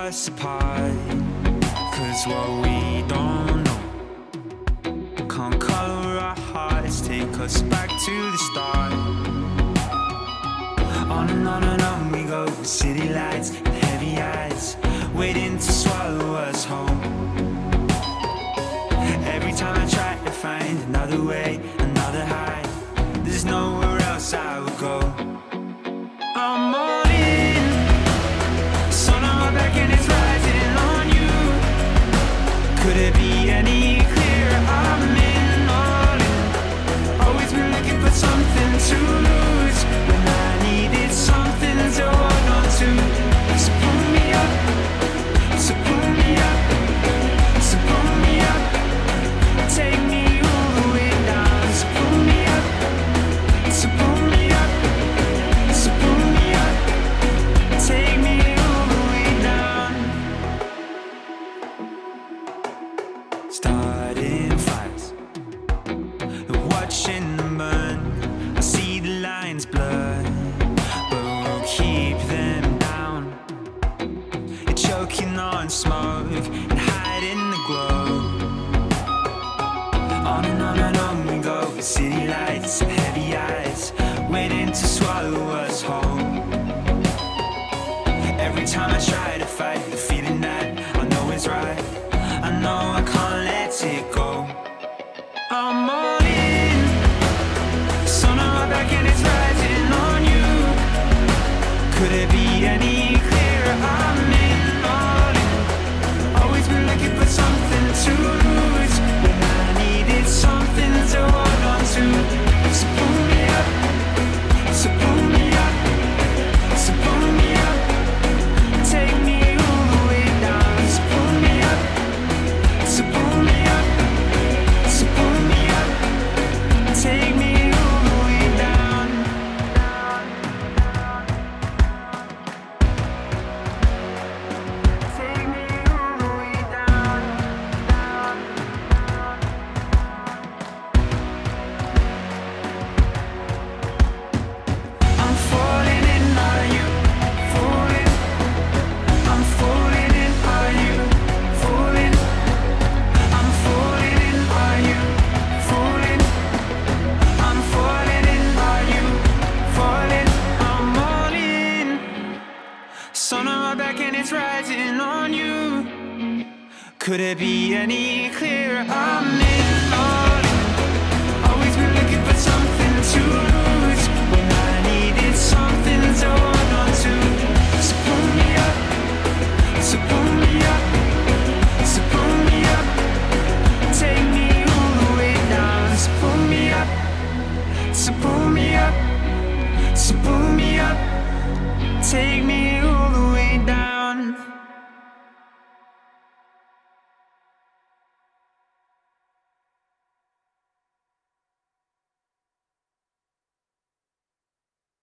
us apart. Cause what we don't know can't color our hearts, take us back to the start. On and on we go, with city lights and heavy eyes waiting to swallow us home. Every time I try to find another way, another high, there's nowhere else I would go. I'm all in, sun on my back and it's rising on you. Could it be any clearer? I'm in, all in. Always been looking for something to lose when I needed something to hold on to. So pull me up, so pull me up, so pull me up. Take me all the way down. So pull me up, so pull me up, so pull me up. Take me all the way down. Starting fires, watching them burn. I see the lines blur, but we'll keep them down. You're choking on smoke and hiding the glow. On and on we go, with city lights and heavy eyes waiting to swallow us whole. Every time I try to fight the feeling that I know is right, I know I can't let it go. I'm all in, sun on my back and it's rising on you. Could it be any clearer? I'm in, all in. Always been looking for something to lose when I needed something to hold on to. So pull me up, so pull me up, so pull me up. Take me all the way down. So pull me up, so pull me up, so pull me up. Take me all the way down. Take me all the way down. I'm falling in, are you falling? I'm falling in, are you falling? I'm falling in, are you falling? I'm falling in, are you falling? I'm all in, sun on my back and it's rising on you. Could it be any clearer? I'm in, all in. Always been looking for something to lose.